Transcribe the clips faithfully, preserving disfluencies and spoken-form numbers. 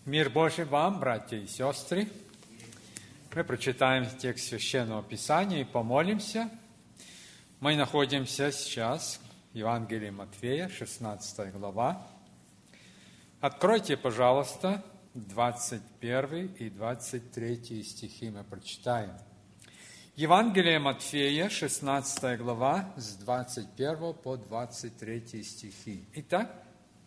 Мир Божий вам, братья и сестры. Мы прочитаем текст Священного Писания и помолимся. Мы находимся сейчас в Евангелии Матфея, шестнадцатая глава. Откройте, пожалуйста, двадцать первый и двадцать третий стихи мы прочитаем. Евангелие Матфея, шестнадцатая глава, с двадцать первого по двадцать третий стихи. Итак,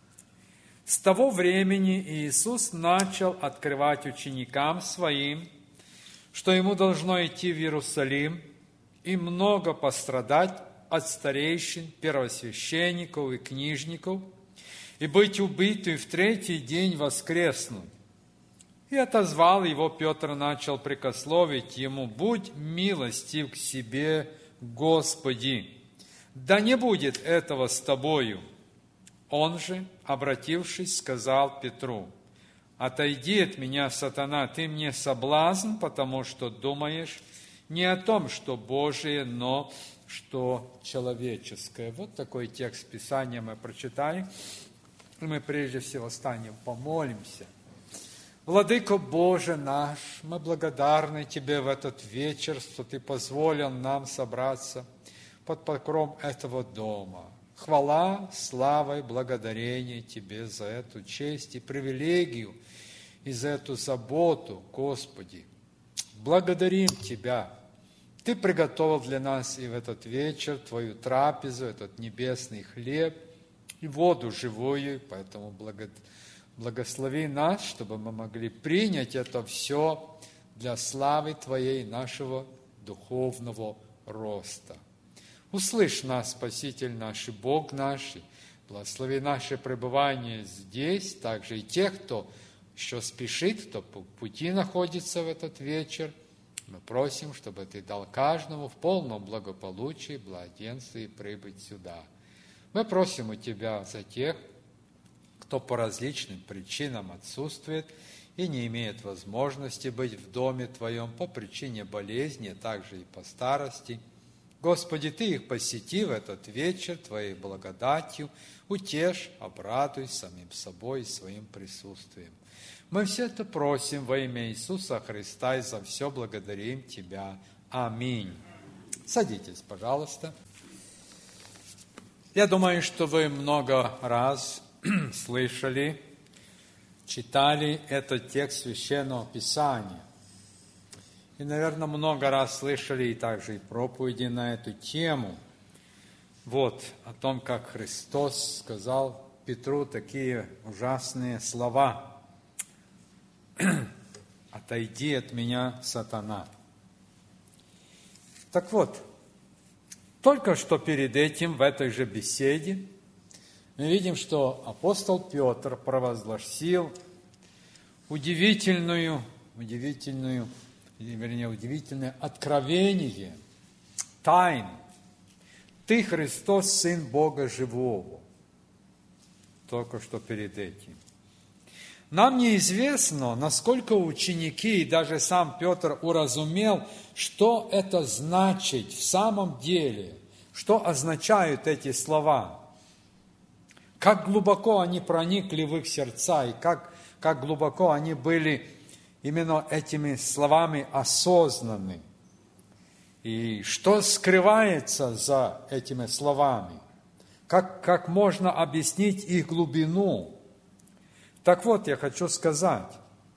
с того времени Иисус начал открывать ученикам Своим, что Ему должно идти в Иерусалим и много пострадать от старейшин, первосвященников и книжников, и быть убитым в третий день воскреснуть. И отозвал его Петр, начал прикословить ему: «Будь милостив к себе, Господи, да не будет этого с тобою». Он же, обратившись, сказал Петру: «Отойди от меня, сатана, ты мне соблазн, потому что думаешь не о том, что Божие, но что человеческое». Вот такой текст Писания мы прочитаем. И мы прежде всего станем, помолимся. Владыко Боже наш, мы благодарны Тебе в этот вечер, что Ты позволил нам собраться под покровом этого дома. Хвала, слава и благодарение Тебе за эту честь и привилегию, и за эту заботу, Господи. Благодарим Тебя. Ты приготовил для нас и в этот вечер Твою трапезу, этот небесный хлеб и воду живую, поэтому благослови нас, чтобы мы могли принять это все для славы Твоей, нашего духовного роста. Услышь нас, Спаситель наш и Бог наш, и благослови наше пребывание здесь, также и тех, кто еще спешит, кто по пути находится в этот вечер. Мы просим, чтобы Ты дал каждому в полном благополучии, благоденствии прибыть сюда. Мы просим у Тебя за тех, кто по различным причинам отсутствует и не имеет возможности быть в доме Твоем по причине болезни, а также и по старости. Господи, Ты их посети в этот вечер Твоей благодатью, утешь, обрадуй самим собой и своим присутствием. Мы все это просим во имя Иисуса Христа и за все благодарим Тебя. Аминь. Садитесь, пожалуйста. Я думаю, что вы много раз слышали, читали этот текст Священного Писания. И, наверное, много раз слышали и также и проповеди на эту тему. Вот, о том, как Христос сказал Петру такие ужасные слова: «Отойди от меня, сатана». Так вот, только что перед этим, в этой же беседе, мы видим, что апостол Петр провозгласил удивительную, удивительную, вернее, удивительное откровение, тайну. Ты, Христос, Сын Бога Живого. Только что перед этим. Нам неизвестно, насколько ученики и даже сам Петр уразумел, что это значит в самом деле, что означают эти слова. Как глубоко они проникли в их сердца, и как, как глубоко они были именно этими словами осознаны. И что скрывается за этими словами? Как, как можно объяснить их глубину? Так вот, я хочу сказать,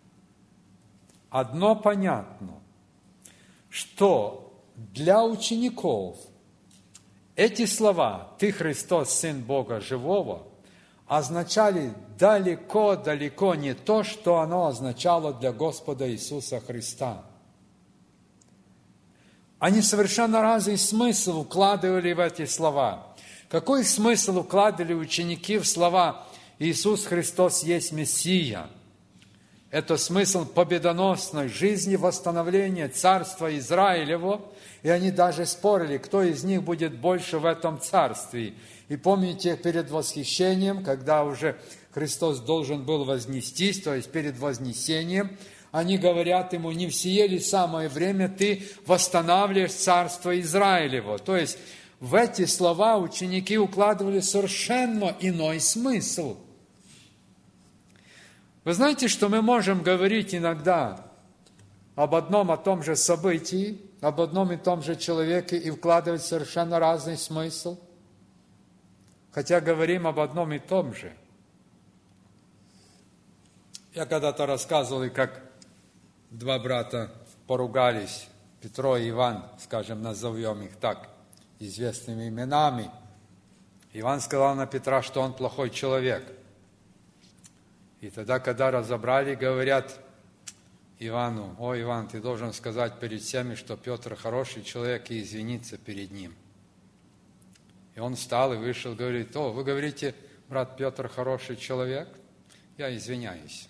одно понятно, что для учеников эти слова «Ты, Христос, Сын Бога Живого» означали далеко-далеко не то, что оно означало для Господа Иисуса Христа. Они совершенно разный смысл вкладывали в эти слова. Какой смысл вкладывали ученики в слова «Иисус Христос есть Мессия»? Это смысл победоносной жизни, восстановления царства Израилева. И они даже спорили, кто из них будет больше в этом царстве. И помните, перед восхищением, когда уже Христос должен был вознестись, то есть перед вознесением, они говорят ему: не в сие ли самое время ты восстанавливаешь царство Израилева? То есть в эти слова ученики укладывали совершенно иной смысл. Вы знаете, что мы можем говорить иногда об одном и том же событии, об одном и том же человеке и вкладывать совершенно разный смысл, хотя говорим об одном и том же. Я когда-то рассказывал, как два брата поругались, Петро и Иван, скажем, назовем их так, известными именами. Иван сказал на Петра, что он плохой человек. И тогда, когда разобрали, говорят Ивану: «О, Иван, ты должен сказать перед всеми, что Петр хороший человек, и извиниться перед ним». И он встал и вышел, говорит: «О, вы говорите, брат Петр хороший человек? Я извиняюсь».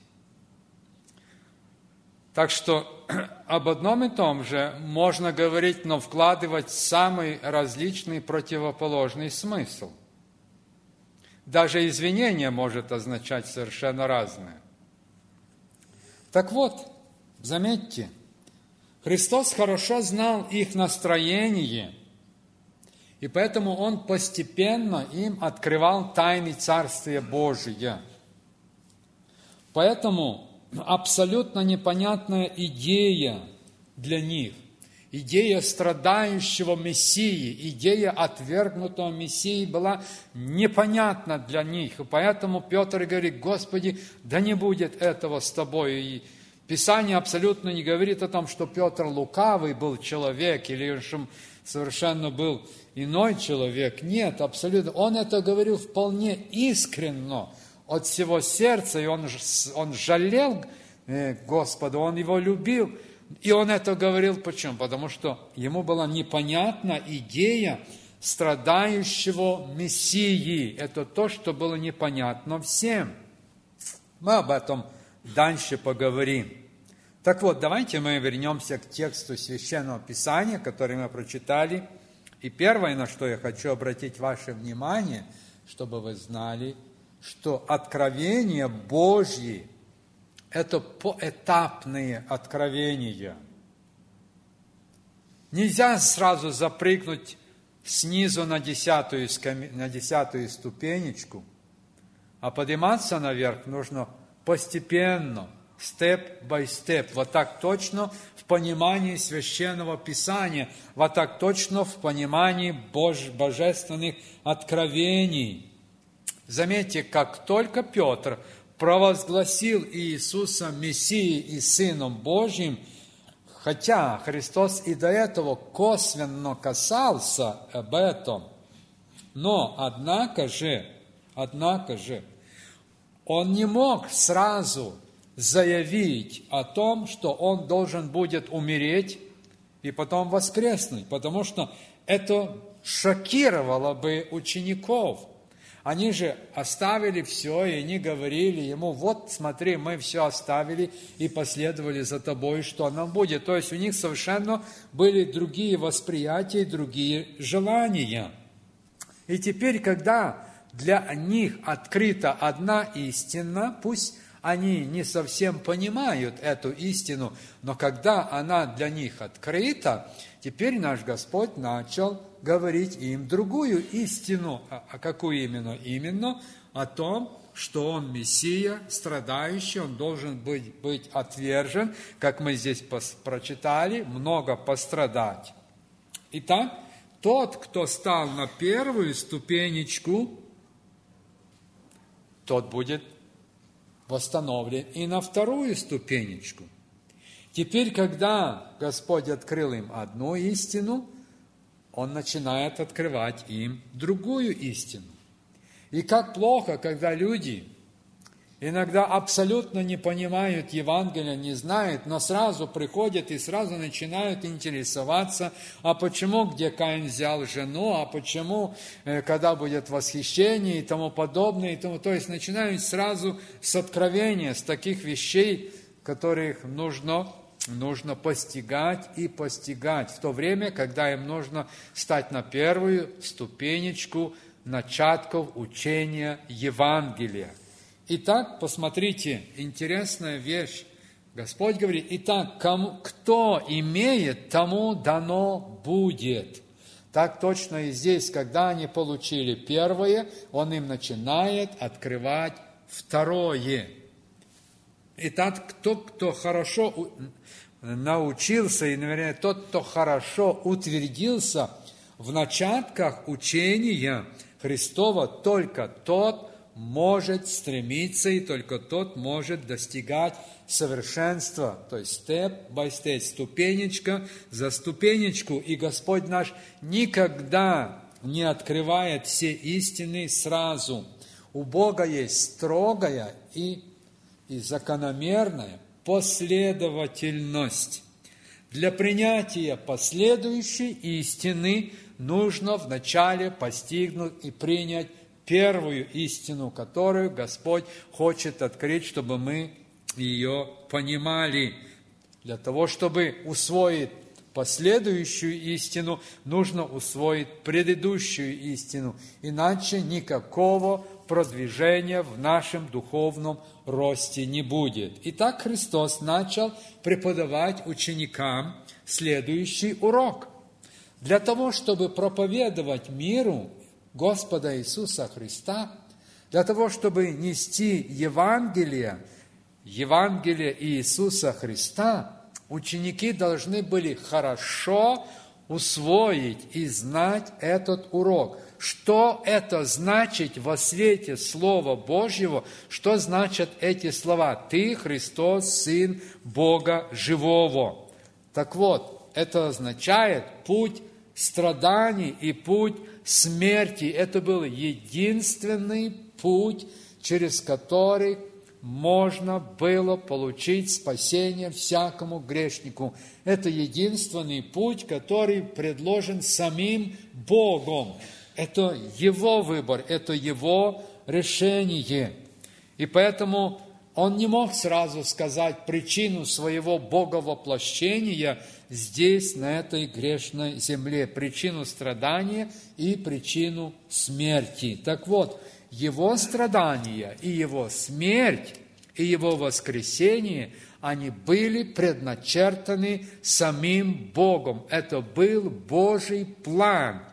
Так что об одном и том же можно говорить, но вкладывать самый различный противоположный смысл. Даже извинение может означать совершенно разное. Так вот, заметьте, Христос хорошо знал их настроение, и поэтому Он постепенно им открывал тайны Царствия Божия. Поэтому абсолютно непонятная идея для них, идея страдающего Мессии, идея отвергнутого Мессии была непонятна для них. И поэтому Петр говорит: «Господи, да не будет этого с тобой». И Писание абсолютно не говорит о том, что Петр лукавый был человек или что совершенно был иной человек. Нет, абсолютно. Он это говорил вполне искренно, от всего сердца, и он, он жалел Господа, он его любил. И он это говорил почему? Потому что ему была непонятна идея страдающего Мессии. Это то, что было непонятно всем. Мы об этом дальше поговорим. Так вот, давайте мы вернемся к тексту Священного Писания, который мы прочитали. И первое, на что я хочу обратить ваше внимание, чтобы вы знали, что откровения Божьи – это поэтапные откровения. Нельзя сразу запрыгнуть снизу на десятую, на десятую ступенечку, а подниматься наверх нужно постепенно, степ-бай-степ, вот так точно в понимании Священного Писания, вот так точно в понимании Бож... божественных откровений. Заметьте, как только Петр провозгласил Иисуса Мессией и Сыном Божьим, хотя Христос и до этого косвенно касался об этом, но, однако же, однако же, он не мог сразу заявить о том, что он должен будет умереть и потом воскреснуть, потому что это шокировало бы учеников. Они же оставили все, и они говорили ему: вот, смотри, мы все оставили и последовали за тобой, что нам будет. То есть у них совершенно были другие восприятия, другие желания. И теперь, когда для них открыта одна истина, пусть они не совсем понимают эту истину, но когда она для них открыта, теперь наш Господь начал говорить им другую истину. А какую именно? Именно о том, что Он Мессия, страдающий, Он должен быть, быть отвержен, как мы здесь прочитали, много пострадать. Итак, тот, кто стал на первую ступенечку, тот будет восстановлен и на вторую ступенечку. Теперь, когда Господь открыл им одну истину, Он начинает открывать им другую истину. И как плохо, когда люди иногда абсолютно не понимают Евангелия, не знают, но сразу приходят и сразу начинают интересоваться, а почему, где Каин взял жену, а почему, когда будет восхищение и тому подобное. И тому. То есть начинают сразу с откровения, с таких вещей, которых нужно нужно постигать и постигать, в то время, когда им нужно стать на первую ступенечку начатков учения Евангелия. Итак, посмотрите, интересная вещь. Господь говорит: итак, кому, кто имеет, тому дано будет. Так точно и здесь, когда они получили первое, Он им начинает открывать второе. Итак, кто, кто хорошо научился, и, наверное, тот, кто хорошо утвердился в начатках учения Христова, только тот может стремиться, и только тот может достигать совершенства, то есть step by step, ступенечка за ступенечку. И Господь наш никогда не открывает все истины сразу. У Бога есть строгая и, и закономерная последовательность. Для принятия последующей истины нужно вначале постигнуть и принять первую истину, которую Господь хочет открыть, чтобы мы ее понимали. Для того, чтобы усвоить последующую истину, нужно усвоить предыдущую истину. Иначе никакого продвижения в нашем духовном росте не будет. Итак, Христос начал преподавать ученикам следующий урок. Для того, чтобы проповедовать миру Господа Иисуса Христа, для того, чтобы нести Евангелие, Евангелие Иисуса Христа, ученики должны были хорошо усвоить и знать этот урок. Что это значит во свете Слова Божьего? Что значат эти слова? «Ты, Христос, Сын Бога Живого». Так вот, это означает путь страданий и путь смерти. Это был единственный путь, через который можно было получить спасение всякому грешнику. Это единственный путь, который предложен самим Богом. Это Его выбор, это Его решение. И поэтому Он не мог сразу сказать причину своего боговоплощения здесь, на этой грешной земле, причину страдания и причину смерти. Так вот, Его страдания и Его смерть, и Его воскресение, они были предначертаны самим Богом. Это был Божий план.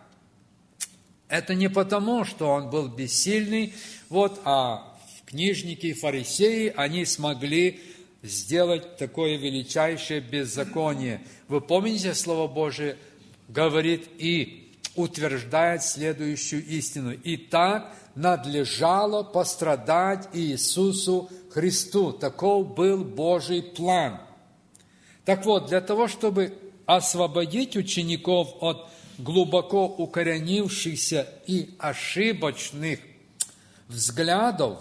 Это не потому, что Он был бессильный, вот, а книжники и фарисеи, они смогли сделать такое величайшее беззаконие. Вы помните, Слово Божие говорит и утверждает следующую истину. «Итак, надлежало пострадать Иисусу Христу». Таков был Божий план. Так вот, для того, чтобы освободить учеников от глубоко укоренившихся и ошибочных взглядов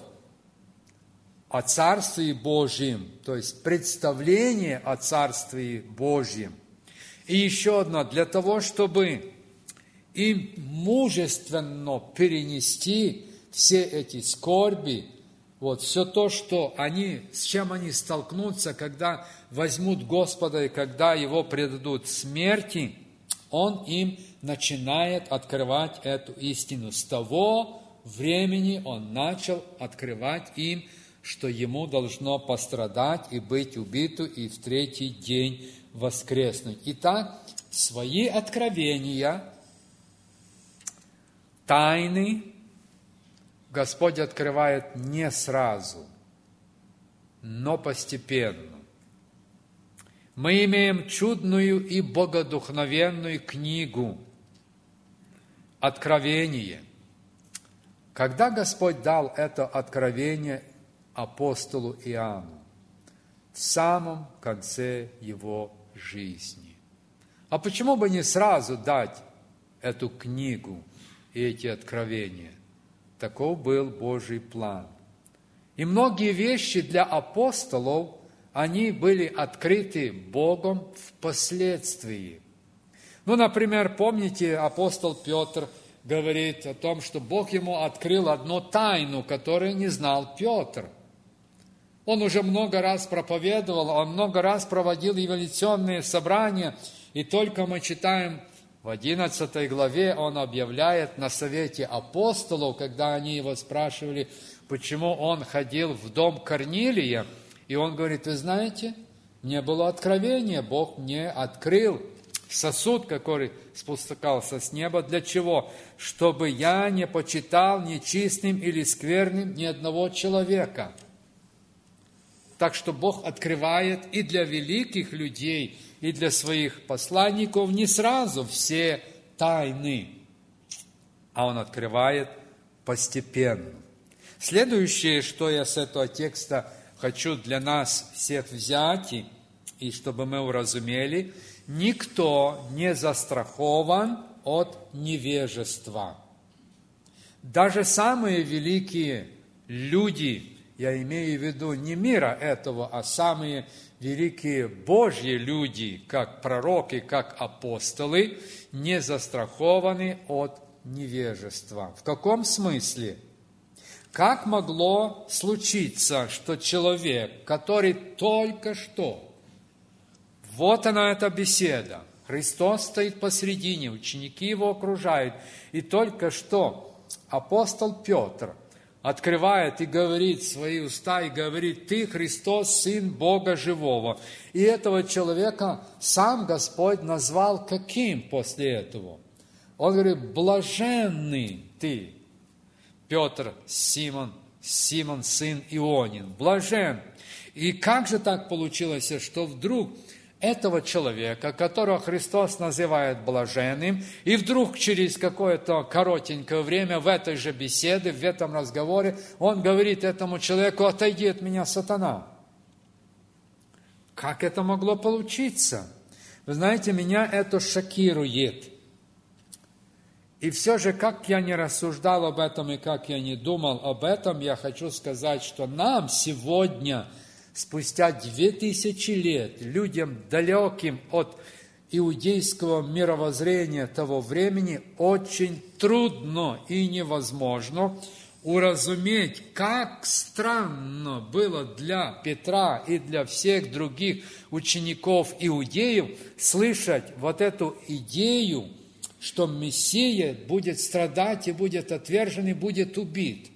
о Царстве Божьем, то есть представление о Царстве Божьем. И еще одно, для того, чтобы им мужественно перенести все эти скорби, вот, все то, что они, с чем они столкнутся, когда возьмут Господа и когда Его предадут смерти, Он им начинает открывать эту истину. С того времени Он начал открывать им, что Ему должно пострадать и быть убиту, и в третий день воскреснуть. Итак, свои откровения, тайны Господь открывает не сразу, но постепенно. Мы имеем чудную и богодухновенную книгу «Откровение». Когда Господь дал это откровение апостолу Иоанну? В самом конце его жизни. А почему бы не сразу дать эту книгу и эти откровения? Таков был Божий план. И многие вещи для апостолов, они были открыты Богом впоследствии. Ну, например, помните, апостол Петр говорит о том, что Бог ему открыл одну тайну, которую не знал Петр. Он уже много раз проповедовал, он много раз проводил эволюционные собрания, и только мы читаем в одиннадцатой главе, он объявляет на совете апостолов, когда они его спрашивали, почему он ходил в дом Корнилия, и он говорит: вы знаете, мне было откровение, Бог мне открыл сосуд, который спускался с неба. Для чего? Чтобы я не почитал нечистым или скверным ни одного человека. Так что Бог открывает и для великих людей, и для своих посланников не сразу все тайны, а Он открывает постепенно. Следующее, что я с этого текста хочу для нас всех взять, и, и чтобы мы уразумели, никто не застрахован от невежества. Даже самые великие люди, я имею в виду не мира этого, а самые великие Божьи люди, как пророки, как апостолы, не застрахованы от невежества. В каком смысле? Как могло случиться, что человек, который только что, вот она эта беседа, Христос стоит посредине, ученики его окружают, и только что апостол Петр открывает и говорит свои уста, и говорит: «Ты, Христос, Сын Бога Живого». И этого человека сам Господь назвал каким после этого? Он говорит: «Блаженный ты, Петр, Симон, Симон, сын Ионин, блажен». И как же так получилось, что вдруг этого человека, которого Христос называет блаженным, и вдруг через какое-то коротенькое время в этой же беседе, в этом разговоре, он говорит этому человеку: «Отойди от меня, сатана». Как это могло получиться? Вы знаете, меня это шокирует. И все же, как я не рассуждал об этом и как я не думал об этом, я хочу сказать, что нам сегодня, спустя две тысячи лет, людям, далеким от иудейского мировоззрения того времени, очень трудно и невозможно уразуметь, как странно было для Петра и для всех других учеников иудеев слышать вот эту идею, что Мессия будет страдать и будет отвержен и будет убит.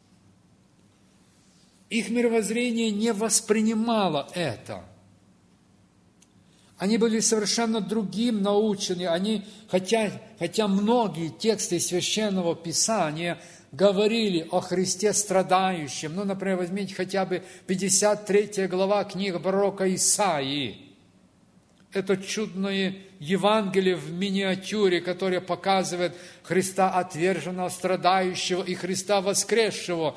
Их мировоззрение не воспринимало это. Они были совершенно другим научены. Они, хотя, хотя многие тексты Священного Писания говорили о Христе страдающем. Ну, например, возьмите хотя бы пятьдесят третья глава книги пророка Исаии. Это чудное Евангелие в миниатюре, которое показывает Христа отверженного, страдающего и Христа воскресшего.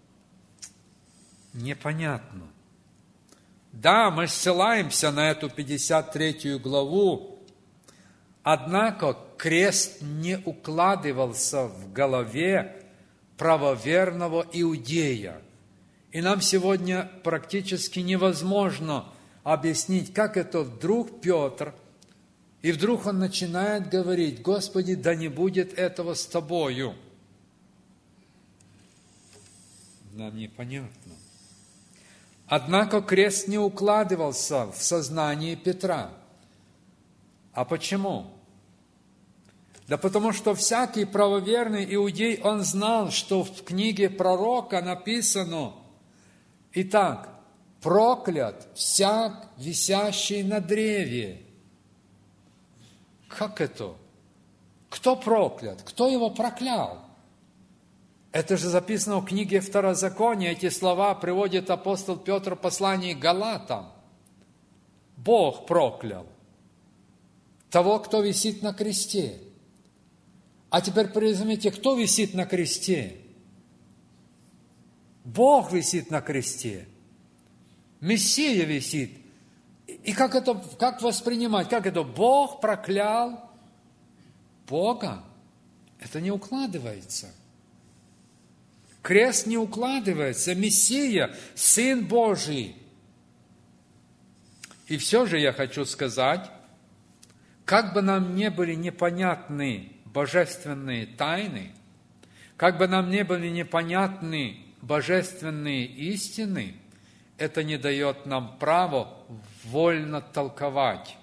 Непонятно. Да, мы ссылаемся на эту пятьдесят третью главу, однако крест не укладывался в голове правоверного иудея. И нам сегодня практически невозможно объяснить, как это вдруг Петр, и вдруг он начинает говорить: «Господи, да не будет этого с Тобою». Нам непонятно. Однако крест не укладывался в сознание Петра. А почему? Да потому что всякий правоверный иудей, он знал, что в книге пророка написано: «Итак, проклят всяк, висящий на древе». Как это? Кто проклят? Кто его проклял? Это же записано в книге Второзакония. Эти слова приводит апостол Петр в послании к Галатам. Бог проклял того, кто висит на кресте. А теперь приземите, кто висит на кресте? Бог висит на кресте. Мессия висит. И как это, как воспринимать? Как это? Бог проклял Бога? Это не укладывается. Крест не укладывается. Мессия, Сын Божий. И все же я хочу сказать, как бы нам не были непонятны божественные тайны, как бы нам не были непонятны божественные истины, это не дает нам права вольно толковать.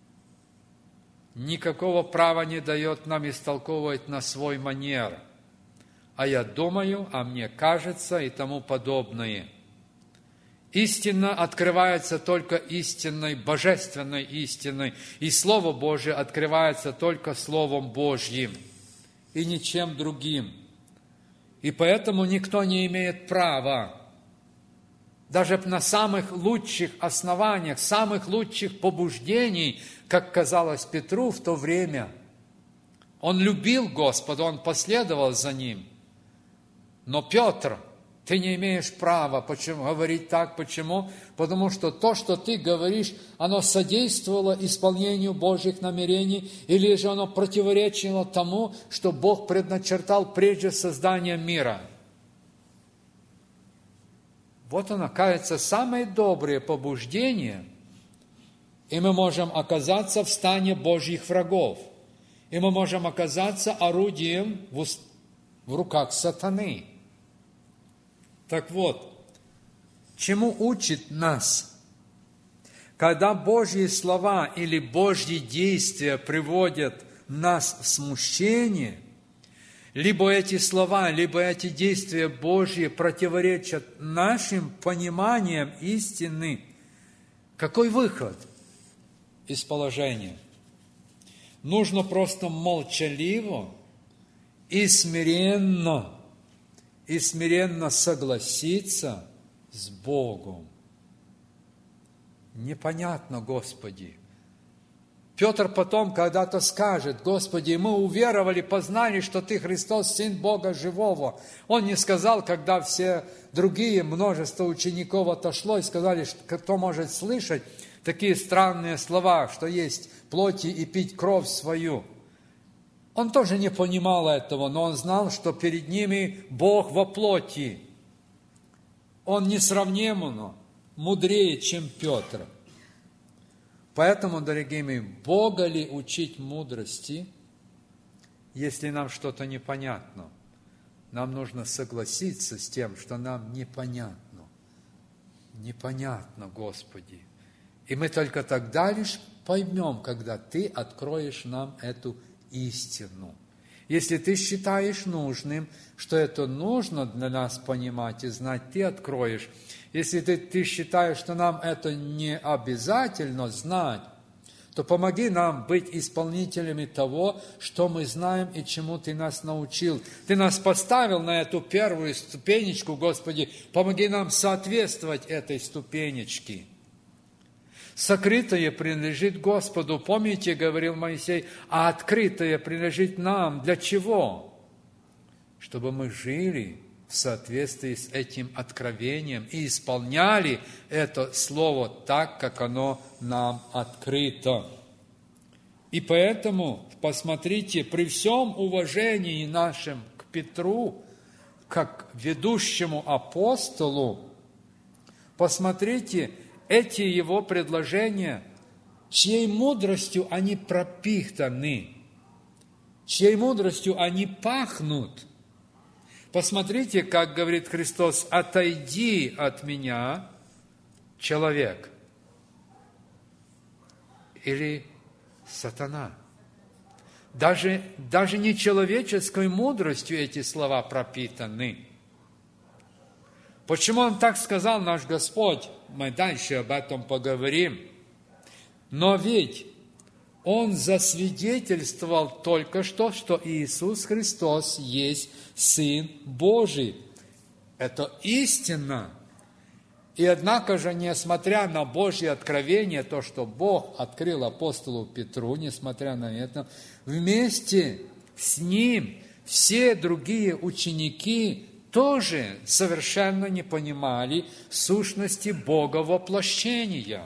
Никакого права не дает нам истолковывать на свой манер. А я думаю, а мне кажется и тому подобное. Истина открывается только истинной, божественной истиной, и Слово Божие открывается только Словом Божьим и ничем другим. И поэтому никто не имеет права даже на самых лучших основаниях, самых лучших побуждений, как казалось Петру в то время. Он любил Господа, он последовал за Ним. Но, Петр, ты не имеешь права почему, говорить так. Почему? Потому что то, что ты говоришь, оно содействовало исполнению Божьих намерений, или же оно противоречило тому, что Бог предначертал прежде создания мира. Вот оно, кажется, самое доброе побуждение, и мы можем оказаться в стане Божьих врагов, и мы можем оказаться орудием в, уст... в руках сатаны. Так вот, чему учит нас? Когда Божьи слова или Божьи действия приводят нас в смущение, либо эти слова, либо эти действия Божьи противоречат нашим пониманиям истины, какой выход из положения? Нужно просто молчаливо и смиренно и смиренно согласиться с Богом. Непонятно, Господи. Петр потом когда-то скажет: Господи, мы уверовали, познали, что Ты Христос, Сын Бога Живого. Он не сказал, когда все другие, множество учеников отошло и сказали, что кто может слышать такие странные слова, что есть плоти и пить кровь свою. Он тоже не понимал этого, но он знал, что перед ними Бог во плоти. Он несравненно мудрее, чем Петр. Поэтому, дорогие мои, Бога ли учить мудрости, если нам что-то непонятно? Нам нужно согласиться с тем, что нам непонятно. Непонятно, Господи. И мы только тогда лишь поймем, когда Ты откроешь нам эту истину. Если Ты считаешь нужным, что это нужно для нас понимать и знать, Ты откроешь. Если ты, ты считаешь, что нам это не обязательно знать, то помоги нам быть исполнителями того, что мы знаем и чему Ты нас научил. Ты нас поставил на эту первую ступенечку, Господи, помоги нам соответствовать этой ступенечке. Сокрытое принадлежит Господу. Помните, говорил Моисей, а открытое принадлежит нам. Для чего? Чтобы мы жили в соответствии с этим откровением и исполняли это слово так, как оно нам открыто. И поэтому, посмотрите, при всем уважении нашем к Петру, как ведущему апостолу, посмотрите, эти его предложения, чьей мудростью они пропитаны, чьей мудростью они пахнут. Посмотрите, как говорит Христос: «Отойди от меня, человек» или «сатана». Даже, даже не человеческой мудростью эти слова пропитаны. Почему Он так сказал, наш Господь? Мы дальше об этом поговорим. Но ведь Он засвидетельствовал только что, что Иисус Христос есть Сын Божий. Это истина. И однако же, несмотря на Божье откровение, то, что Бог открыл апостолу Петру, несмотря на это, вместе с ним все другие ученики тоже совершенно не понимали сущности Бога воплощения.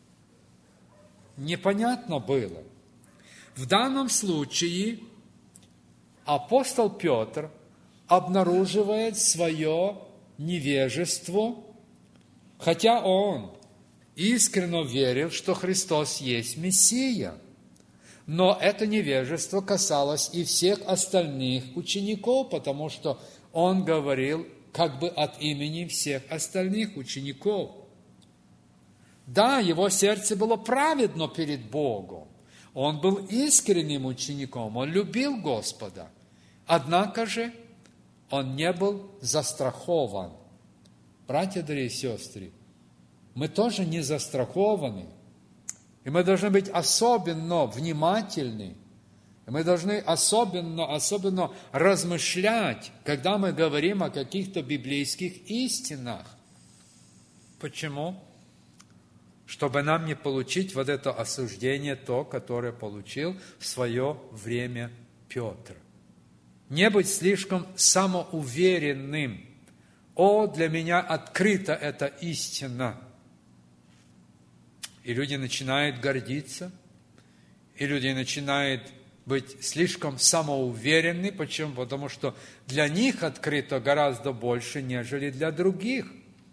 Непонятно было. В данном случае апостол Петр обнаруживает свое невежество, хотя он искренне верил, что Христос есть Мессия. Но это невежество касалось и всех остальных учеников, потому что он говорил как бы от имени всех остальных учеников. Да, его сердце было праведно перед Богом. Он был искренним учеником, он любил Господа. Однако же он не был застрахован. Братья, дорогие сестры, мы тоже не застрахованы. И мы должны быть особенно внимательны. И мы должны особенно, особенно размышлять, когда мы говорим о каких-то библейских истинах. Почему? Чтобы нам не получить вот это осуждение, то, которое получил в свое время Петр. Не быть слишком самоуверенным. О, для меня открыта эта истина. И люди начинают гордиться, и люди начинают быть слишком самоуверенны. Почему? Потому что для них открыто гораздо больше, нежели для других.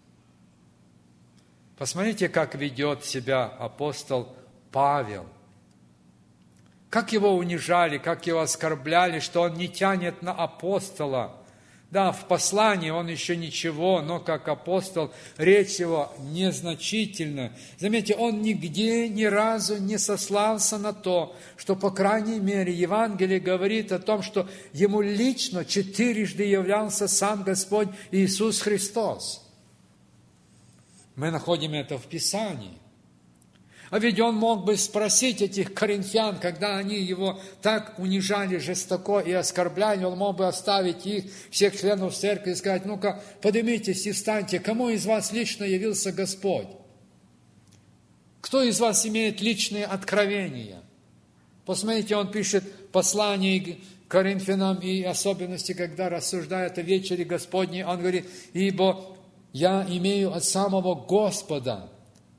Посмотрите, как ведет себя апостол Павел. Как его унижали, как его оскорбляли, что он не тянет на апостола. Да, в послании он еще ничего, но как апостол речь его незначительна. Заметьте, он нигде ни разу не сослался на то, что, по крайней мере, Евангелие говорит о том, что ему лично четырежды являлся сам Господь Иисус Христос. Мы находим это в Писании. А ведь он мог бы спросить этих коринфян, когда они его так унижали жестоко и оскорбляли, он мог бы оставить их, всех членов церкви, и сказать: ну-ка, поднимитесь и встаньте, кому из вас лично явился Господь? Кто из вас имеет личные откровения? Посмотрите, он пишет послание к коринфянам, и особенности, когда рассуждает о вечере Господней, он говорит: ибо я имею от самого Господа.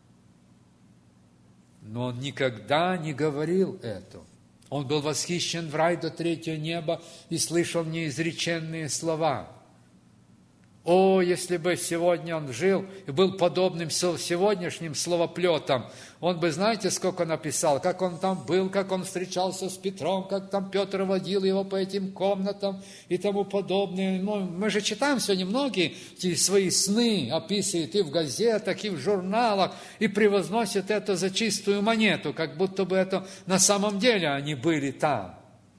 Но он никогда не говорил это. Он был восхищен в рай до третьего неба и слышал неизреченные слова. О, если бы сегодня он жил и был подобным сегодняшним словоплетом, он бы, знаете, сколько написал, как он там был, как он встречался с Петром, как там Петр водил его по этим комнатам и тому подобное. Мы же читаем сегодня многие эти свои сны, описывают и в газетах, и в журналах, и превозносят это за чистую монету, как будто бы это на самом деле они были там.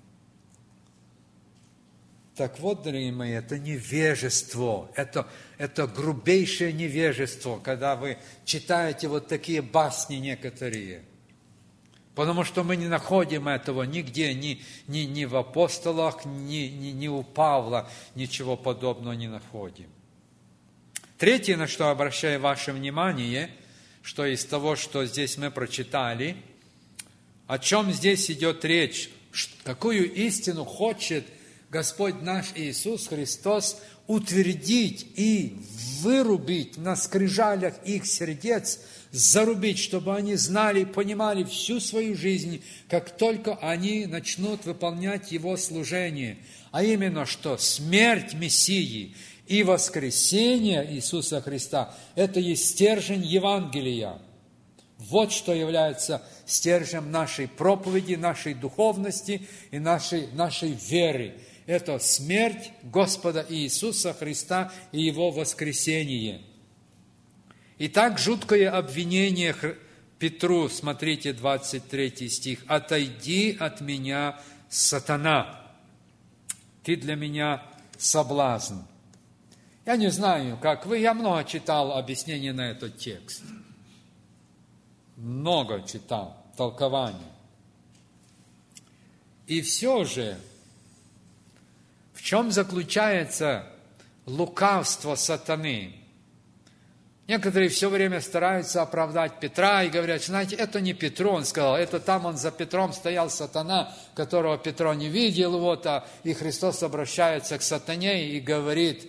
Так вот, дорогие мои, это невежество, это, это грубейшее невежество, когда вы читаете вот такие басни некоторые. Потому что мы не находим этого нигде, ни, ни, ни в апостолах, ни, ни, ни у Павла, ничего подобного не находим. Третье, на что обращаю ваше внимание, что из того, что здесь мы прочитали, о чем здесь идет речь, какую истину хочет Господь наш Иисус Христос утвердить и вырубить на скрижалях их сердец, зарубить, чтобы они знали и понимали всю свою жизнь, как только они начнут выполнять Его служение. А именно, что смерть Мессии и воскресение Иисуса Христа – это есть стержень Евангелия. Вот что является стержнем нашей проповеди, нашей духовности и нашей, нашей веры. Это смерть Господа Иисуса Христа и Его воскресение. Итак, жуткое обвинение Петру, смотрите, двадцать третий стих. «Отойди от меня, сатана, ты для меня соблазн». Я не знаю, как вы, я много читал объяснений на этот текст. Много читал, толкований. И все же, в чем заключается лукавство сатаны? Некоторые все время стараются оправдать Петра и говорят: знаете, это не Петру он сказал, это там он за Петром стоял сатана, которого Петро не видел, вот, а и Христос обращается к сатане и говорит: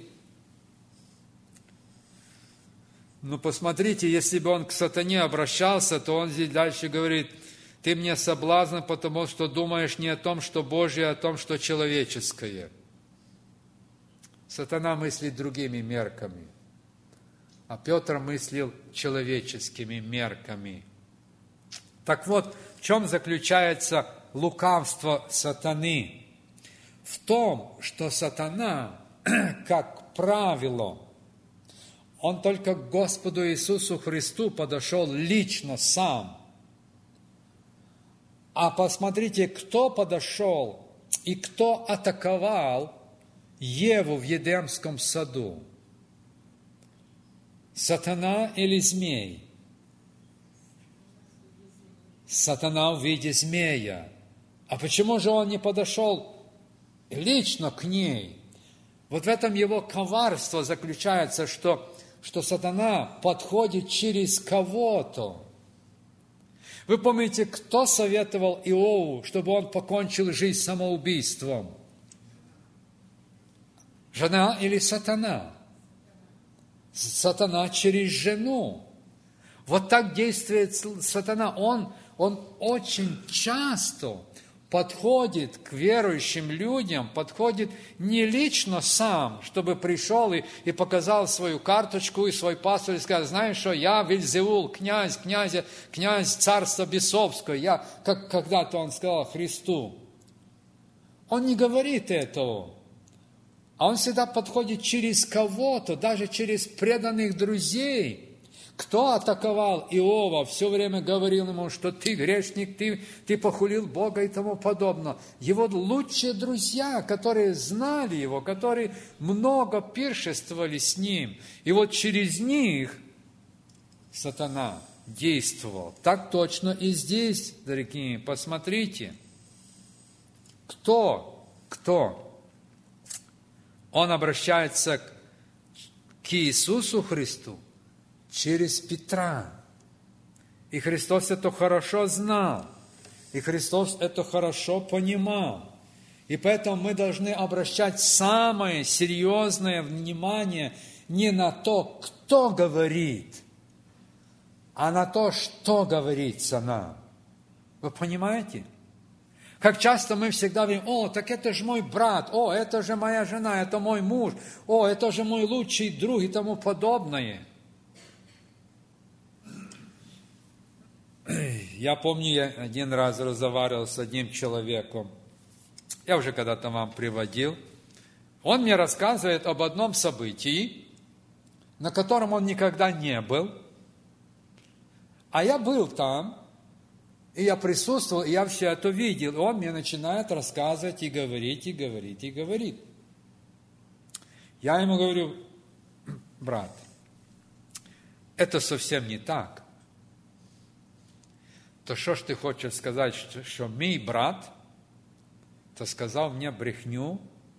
ну, посмотрите, если бы он к сатане обращался, то он здесь дальше говорит: ты мне соблазн, потому что думаешь не о том, что Божье, а о том, что человеческое. Сатана мыслит другими мерками, а Петр мыслил человеческими мерками. Так вот, в чем заключается лукавство сатаны? В том, что сатана, как правило, он только к Господу Иисусу Христу подошел лично сам. А посмотрите, кто подошел и кто атаковал Еву в Едемском саду? Сатана или змей? Сатана в виде змея. А почему же он не подошел лично к ней? Вот в этом его коварство заключается, что что сатана подходит через кого-то. Вы помните, кто советовал Иову, чтобы он покончил жизнь самоубийством? Жена или сатана? Сатана через жену. Вот так действует сатана. Он, он очень часто подходит к верующим людям, подходит не лично сам, чтобы пришел и, и показал свою карточку и свой паспорт, и сказал: знаешь что, я Вельзевул, князь, князя, князь царства бесовского, я, как когда-то он сказал Христу. Он не говорит этого, а он всегда подходит через кого-то, даже через преданных друзей. Кто атаковал Иова, все время говорил ему, что ты грешник, ты, ты похулил Бога и тому подобное. Его лучшие друзья, которые знали его, которые много пиршествовали с ним. И вот через них сатана действовал. Так точно и здесь, дорогие, посмотрите. Кто? Кто? Он обращается к Иисусу Христу через Петра. И Христос это хорошо знал. И Христос это хорошо понимал. И поэтому мы должны обращать самое серьезное внимание не на то, кто говорит, а на то, что говорится нам. Вы понимаете? Как часто мы всегда говорим: о, так это же мой брат, о, это же моя жена, это мой муж, о, это же мой лучший друг и тому подобное. Я помню, я один раз разговаривал с одним человеком, я уже когда-то вам приводил. Он мне рассказывает об одном событии, на котором он никогда не был, а я был там, и я присутствовал, и я все это видел. И он мне начинает рассказывать и говорить, и говорить, и говорить. Я ему говорю: брат, это совсем не так. То что ж ты хочешь сказать, что, что мой брат, то сказал мне брехню?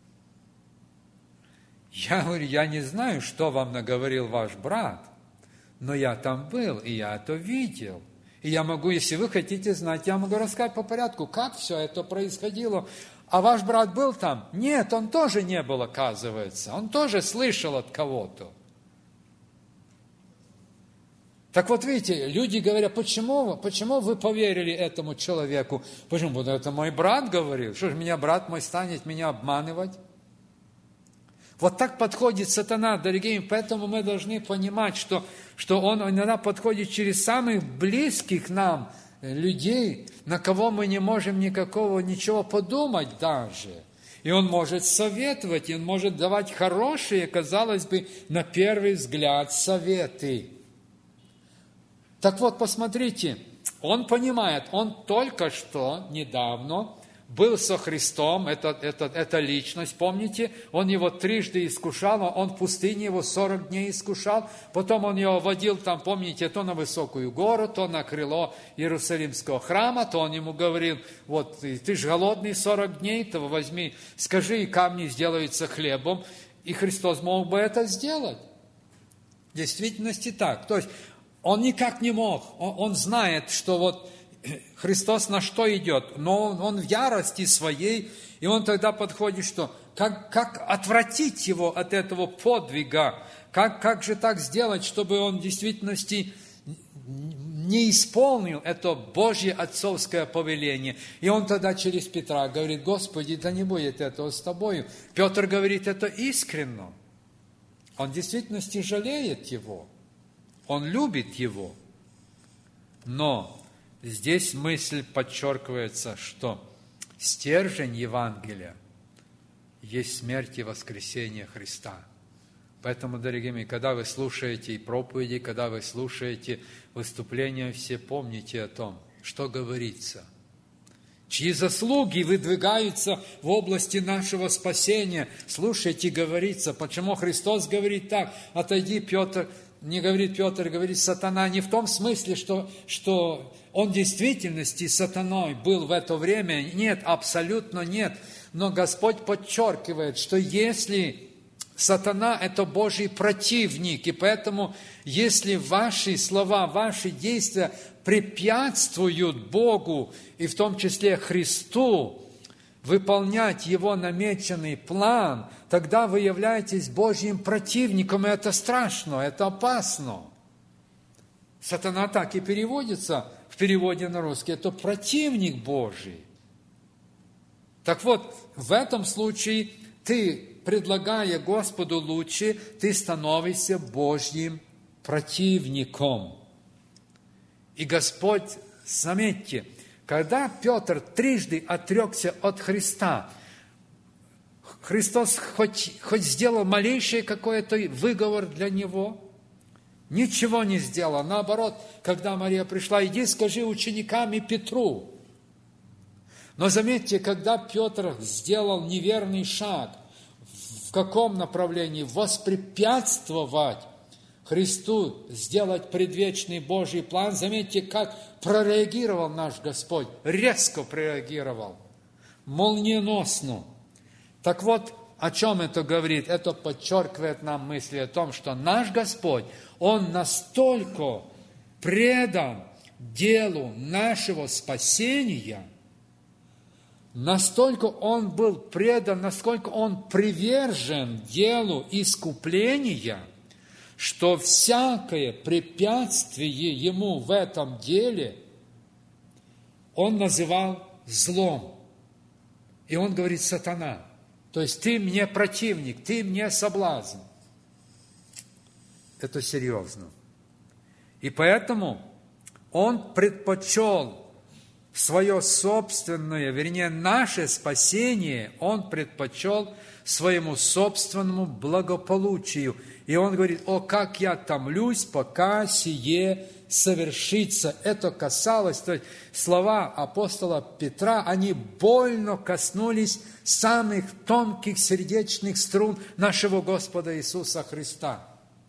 Я говорю: я не знаю, что вам наговорил ваш брат, но я там был, и я это видел. И я могу, если вы хотите знать, я могу рассказать по порядку, как все это происходило. А ваш брат был там? Нет, он тоже не был, оказывается. Он тоже слышал от кого-то. Так вот, видите, люди говорят: почему, почему вы поверили этому человеку? Почему? Потому что это мой брат говорил. Что же меня брат мой станет меня обманывать? Вот так подходит сатана, дорогие, поэтому мы должны понимать, что, что он иногда подходит через самых близких нам людей, на кого мы не можем никакого, ничего подумать даже. И он может советовать, и он может давать хорошие, казалось бы, на первый взгляд советы. Так вот, посмотрите, он понимает, он только что, недавно, был со Христом, это, это, это личность, помните? Он его трижды искушал, он в пустыне его сорок дней искушал, потом он его водил там, помните, то на высокую гору, то на крыло Иерусалимского храма, то он ему говорил: вот ты же голодный сорок дней, то возьми, скажи, и камни сделаются хлебом, и Христос мог бы это сделать. В действительности так. То есть он никак не мог, он, он знает, что вот Христос на что идет, но он, он в ярости своей, и он тогда подходит, что как, как отвратить его от этого подвига, как, как же так сделать, чтобы он в действительности не исполнил это Божье отцовское повеление. И он тогда через Петра говорит: Господи, да не будет этого с тобою. Петр говорит это искренно. Он в действительности жалеет его, он любит его, но здесь мысль подчеркивается, что стержень Евангелия есть смерть и воскресение Христа. Поэтому, дорогие мои, когда вы слушаете и проповеди, когда вы слушаете выступления, все помните о том, что говорится. Чьи заслуги выдвигаются в области нашего спасения. Слушайте, говорится. Почему Христос говорит так: отойди, Петр. Не говорит Петр, говорит сатана, не в том смысле, что, что он в действительности сатаной был в это время. Нет, абсолютно нет. Но Господь подчеркивает, что если Сатана – это Божий противник, и поэтому, если ваши слова, ваши действия препятствуют Богу, и в том числе Христу, выполнять Его намеченный план, тогда вы являетесь Божьим противником, и это страшно, это опасно. Сатана так и переводится в переводе на русский, это противник Божий. Так вот, в этом случае ты, предлагая Господу лучше, ты становишься Божьим противником. И Господь, заметьте, когда Петр трижды отрекся от Христа, Христос хоть, хоть сделал малейший какой-то выговор для него? Ничего не сделал. Наоборот, когда Мария пришла, иди скажи ученикам и Петру. Но заметьте, когда Петр сделал неверный шаг, в каком направлении? Воспрепятствовать Христу сделать предвечный Божий план. Заметьте, как прореагировал наш Господь. Резко прореагировал. Молниеносно. Так вот, о чем это говорит? Это подчеркивает нам мысли о том, что наш Господь, Он настолько предан делу нашего спасения, настолько Он был предан, насколько Он привержен делу искупления, что всякое препятствие Ему в этом деле Он называл злом. И Он говорит: сатана, то есть ты мне противник, ты мне соблазн. Это серьезно. И поэтому Он предпочел свое собственное, вернее, наше спасение, Он предпочел своему собственному благополучию. И Он говорит: о, как я томлюсь, пока сие совершится. Это касалось, то есть слова апостола Петра, они больно коснулись самых тонких сердечных струн нашего Господа Иисуса Христа.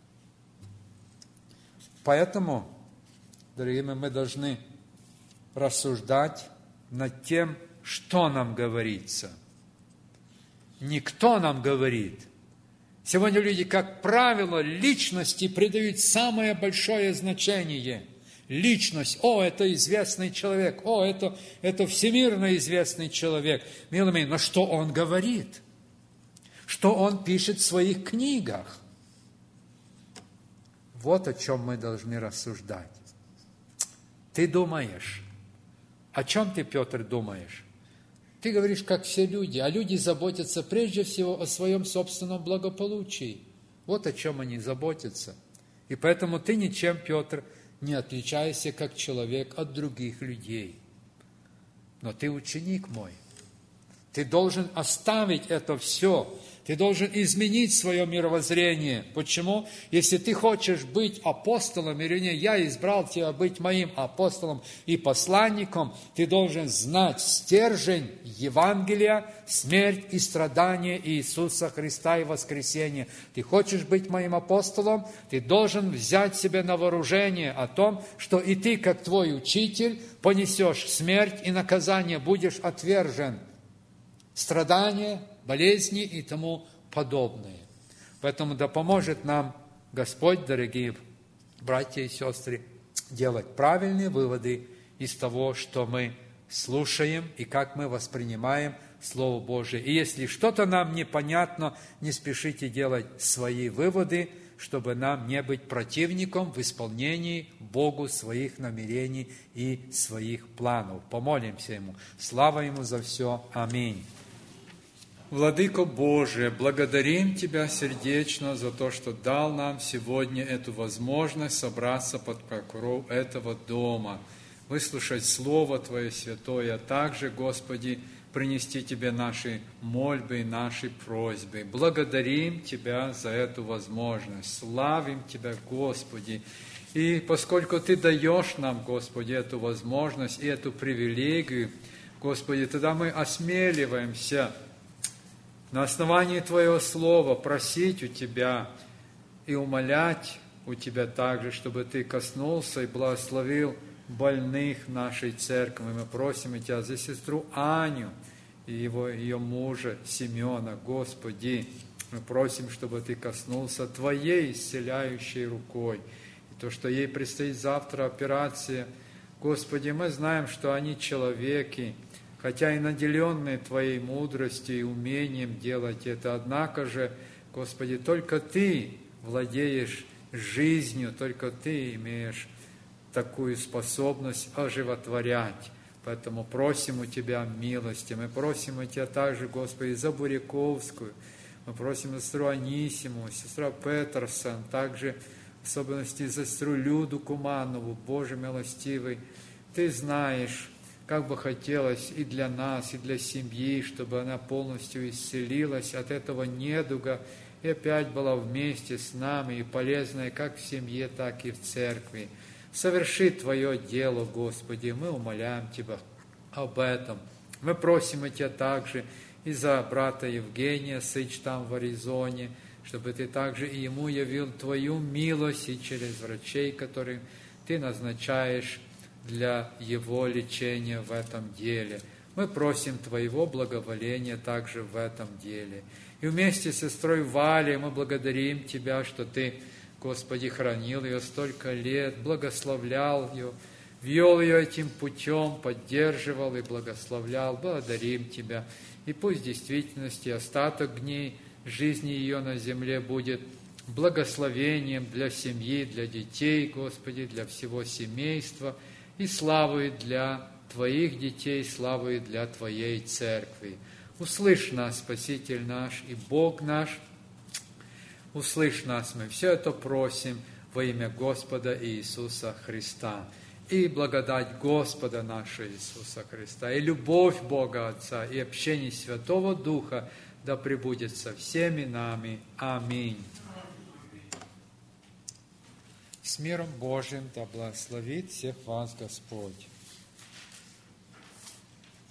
Поэтому, дорогие мои, мы должны рассуждать над тем, что нам говорится. Не кто нам говорит. Сегодня люди, как правило, личности придают самое большое значение. Личность. О, это известный человек. О, это, это всемирно известный человек. Милые мои, но что он говорит? Что он пишет в своих книгах? Вот о чем мы должны рассуждать. Ты думаешь. О чем ты, Петр, думаешь? Ты говоришь, как все люди, а люди заботятся прежде всего о своем собственном благополучии. Вот о чем они заботятся. И поэтому ты ничем, Петр, не отличаешься как человек от других людей. Но ты ученик мой. Ты должен оставить это все. Ты должен изменить свое мировоззрение. Почему? Если ты хочешь быть апостолом, или я избрал тебя быть моим апостолом и посланником, ты должен знать стержень Евангелия, смерть и страдания Иисуса Христа и воскресение. Ты хочешь быть моим апостолом, ты должен взять себе на вооружение о том, что и ты, как твой учитель, понесешь смерть и наказание, будешь отвержен. Страдания, болезни и тому подобное. Поэтому да поможет нам Господь, дорогие братья и сестры, делать правильные выводы из того, что мы слушаем и как мы воспринимаем Слово Божие. И если что-то нам непонятно, не спешите делать свои выводы, чтобы нам не быть противником в исполнении Богу своих намерений и своих планов. Помолимся Ему. Слава Ему за все. Аминь. Владыко Божие, благодарим Тебя сердечно за то, что дал нам сегодня эту возможность собраться под покров этого дома, выслушать Слово Твое святое, а также, Господи, принести Тебе наши мольбы и наши просьбы. Благодарим Тебя за эту возможность, славим Тебя, Господи. И поскольку Ты даешь нам, Господи, эту возможность и эту привилегию, Господи, тогда мы осмеливаемся на основании Твоего Слова просить у Тебя и умолять у Тебя также, чтобы Ты коснулся и благословил больных нашей церкви. Мы просим у Тебя за сестру Аню и его, ее мужа Семена, Господи, Мы просим, чтобы Ты коснулся Твоей исцеляющей рукой. И то, что ей предстоит завтра операция, Господи, мы знаем, что они человеки, хотя и наделенные Твоей мудростью и умением делать это, однако же, Господи, только Ты владеешь жизнью, только Ты имеешь такую способность оживотворять. Поэтому просим у Тебя милости. Мы просим у Тебя также, Господи, за Буряковскую. Мы просим за сестру Анисиму, сестру Петерсон, также в особенности за сестру Люду Куманову. Боже милостивый, Ты знаешь, как бы хотелось и для нас, и для семьи, чтобы она полностью исцелилась от этого недуга и опять была вместе с нами и полезная как в семье, так и в церкви. Соверши Твое дело, Господи, мы умоляем Тебя об этом. Мы просим Тебя также и за брата Евгения Сыч там в Аризоне, чтобы Ты также и ему явил Твою милость и через врачей, которых Ты назначаешь для его лечения в этом деле. Мы просим Твоего благоволения также в этом деле. И вместе с сестрой Валей мы благодарим Тебя, что Ты, Господи, хранил ее столько лет, благословлял ее, вел ее этим путем, поддерживал и благословлял. Благодарим Тебя. И пусть в действительности остаток дней жизни ее на земле будет благословением для семьи, для детей, Господи, для всего семейства, и славой для Твоих детей, славой для Твоей церкви. Услышь нас, Спаситель наш и Бог наш, услышь нас, мы все это просим во имя Господа Иисуса Христа. И благодать Господа нашего Иисуса Христа, и любовь Бога Отца, и общение Святого Духа да пребудет со всеми нами. Аминь. С миром Божьим да благословит всех вас Господь.